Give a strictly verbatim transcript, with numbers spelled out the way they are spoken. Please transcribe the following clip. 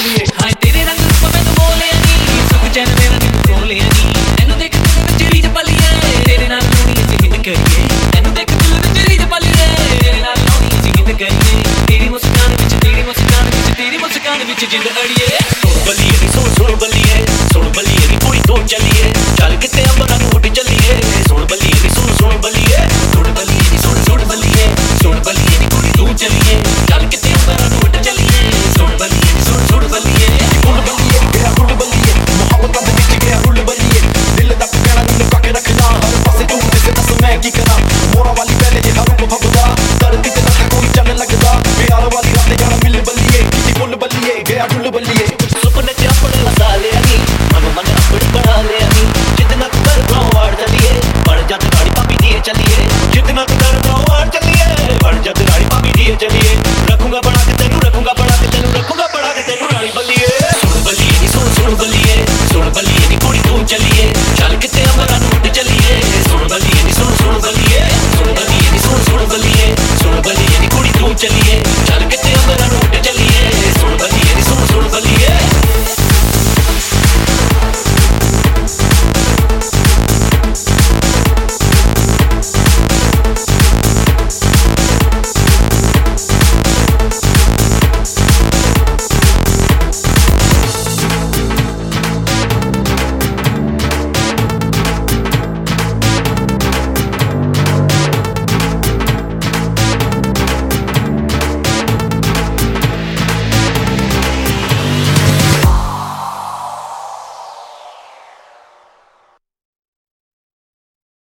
ਬੋਲੀਏ। ਹਾਏ ਤੇਰੇ ਰੰਗ ਰੂਪ ਮੈਨੂੰ ਮੋਲਿਆ ਨੀ, ਸੁਖ ਚੈਨ ਮੇਰਾ ਦਿਲ ਖੋਲਿਆ ਨੀ। ਤੈਨੂੰ ਦੇਖ ਦਿਲ ਵਿੱਚ ਰੀਝ ਪਲੀਏ, ਤੇਰੇ ਨਾਲ ਲਾਉਣੀ ਅਸੀਂ ਹਿੱਟ ਕਰੀਏ। ਤੈਨੂੰ ਦੇਖ ਦਿਲ ਵਿੱਚ ਰੀਝ ਪਲੀਏ, ਤੇਰੇ ਨਾਲ ਲਾਉਣੀ ਅਸੀਂ ਹਿੱਟ ਕਰੀਏ। ਤੇਰੀ ਮੁਸਕਾਨ ਵਿੱਚ ਤੇਰੀ ਮੁਸਕਾਨ ਵਿੱਚ ਤੇਰੀ ਮੁਸਕਾਨ ਵਿੱਚ ਜਿੰਦ ਅੜੀਏ। ਸੁਣ ਬੱਲੀਏ ਨੀ ਸੁਣ ਸੁਣ ਬੱਲੀਏ, ਸੁਣ ਬੱਲੀਏ ਨੀ ਕੋਈ ਤੋਂ ਚੱਲੀਏ। ਚੱਲ ਕੇ